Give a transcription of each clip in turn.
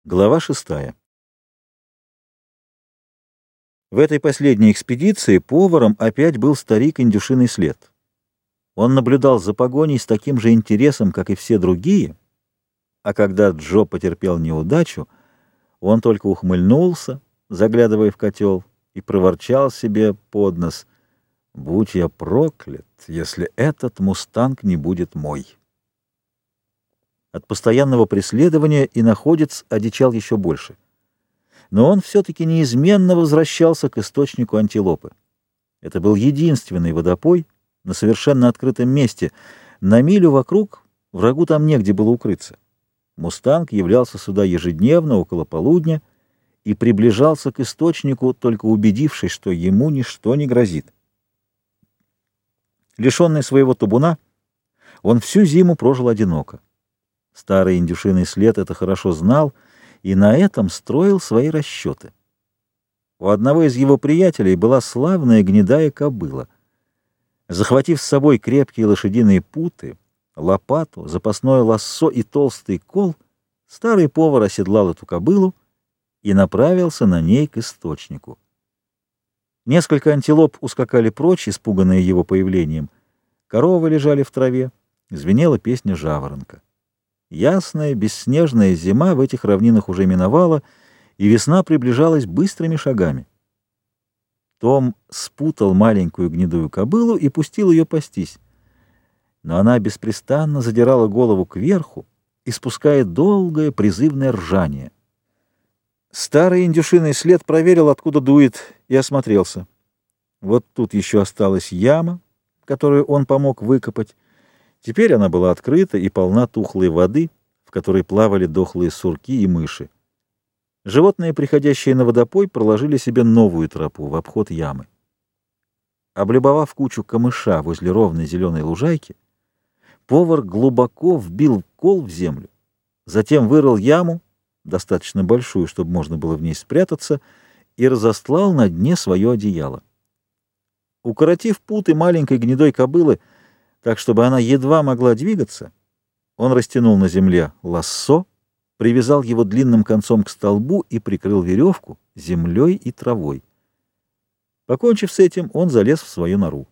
Глава 6. В этой последней экспедиции поваром опять был старик Индюшиный след. Он наблюдал за погоней с таким же интересом, как и все другие, а когда Джо потерпел неудачу, он только ухмыльнулся, заглядывая в котел, и проворчал себе под нос: «Будь я проклят, если этот мустанг не будет мой». От постоянного преследования иноходец одичал еще больше. Но он все-таки неизменно возвращался к источнику антилопы. Это был единственный водопой на совершенно открытом месте. На милю вокруг врагу там негде было укрыться. Мустанг являлся сюда ежедневно около полудня и приближался к источнику, только убедившись, что ему ничто не грозит. Лишенный своего табуна, он всю зиму прожил одиноко. Старый Индюшиный след это хорошо знал и на этом строил свои расчеты. У одного из его приятелей была славная гнедая кобыла. Захватив с собой крепкие лошадиные путы, лопату, запасное лассо и толстый кол, старый повар оседлал эту кобылу и направился на ней к источнику. Несколько антилоп ускакали прочь, испуганные его появлением. Коровы лежали в траве, звенела песня жаворонка. Ясная, бесснежная зима в этих равнинах уже миновала, и весна приближалась быстрыми шагами. Том спутал маленькую гнедую кобылу и пустил ее пастись. Но она беспрестанно задирала голову кверху, испуская долгое призывное ржание. Старый Индюшиный след проверил, откуда дует, и осмотрелся. Вот тут еще осталась яма, которую он помог выкопать. Теперь она была открыта и полна тухлой воды, в которой плавали дохлые сурки и мыши. Животные, приходящие на водопой, проложили себе новую тропу в обход ямы. Облюбовав кучу камыша возле ровной зеленой лужайки, повар глубоко вбил кол в землю, затем вырыл яму, достаточно большую, чтобы можно было в ней спрятаться, и разостлал на дне свое одеяло. Укоротив путы маленькой гнедой кобылы, так, чтобы она едва могла двигаться, он растянул на земле лассо, привязал его длинным концом к столбу и прикрыл веревку землей и травой. Покончив с этим, он залез в свою нору.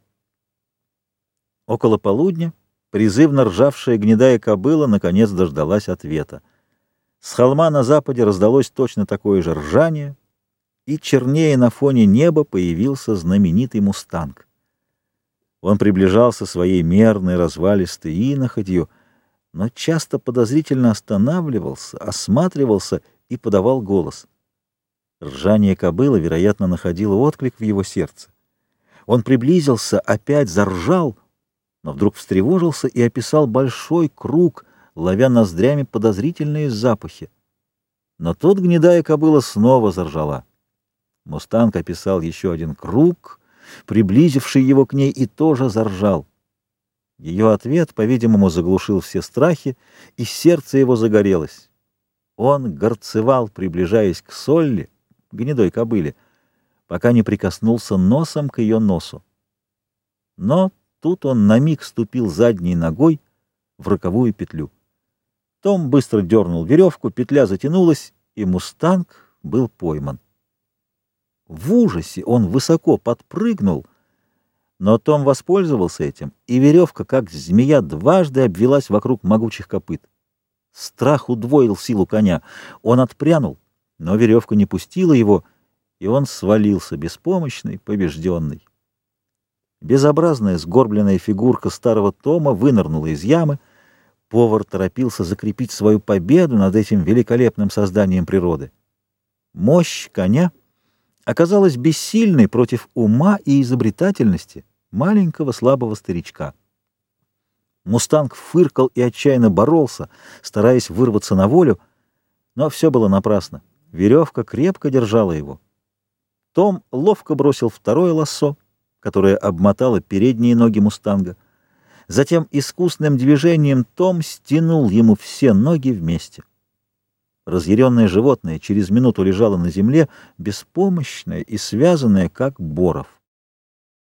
Около полудня призывно ржавшая гнедая кобыла наконец дождалась ответа. С холма на западе раздалось точно такое же ржание, и чернее на фоне неба появился знаменитый мустанг. Он приближался своей мерной развалистой иноходью, но часто подозрительно останавливался, осматривался и подавал голос. Ржание кобылы, вероятно, находило отклик в его сердце. Он приблизился, опять заржал, но вдруг встревожился и описал большой круг, ловя ноздрями подозрительные запахи. Но тут гнедая кобыла снова заржала. Мустанг описал еще один круг, приблизивший его к ней, и тоже заржал. Ее ответ, по-видимому, заглушил все страхи, и сердце его загорелось. Он горцевал, приближаясь к Солли, гнедой кобыле, пока не прикоснулся носом к ее носу. Но тут он на миг ступил задней ногой в роковую петлю. Том быстро дернул веревку, петля затянулась, и мустанг был пойман. В ужасе он высоко подпрыгнул, но Том воспользовался этим, и веревка, как змея, дважды обвелась вокруг могучих копыт. Страх удвоил силу коня. Он отпрянул, но веревка не пустила его, и он свалился беспомощный, побежденный. Безобразная сгорбленная фигурка старого Тома вынырнула из ямы. Повар торопился закрепить свою победу над этим великолепным созданием природы. Мощь коня оказалась бессильной против ума и изобретательности маленького слабого старичка. Мустанг фыркал и отчаянно боролся, стараясь вырваться на волю, но все было напрасно. Веревка крепко держала его. Том ловко бросил второе лассо, которое обмотало передние ноги мустанга. Затем искусным движением Том стянул ему все ноги вместе. Разъяренное животное через минуту лежало на земле, беспомощное и связанное, как боров.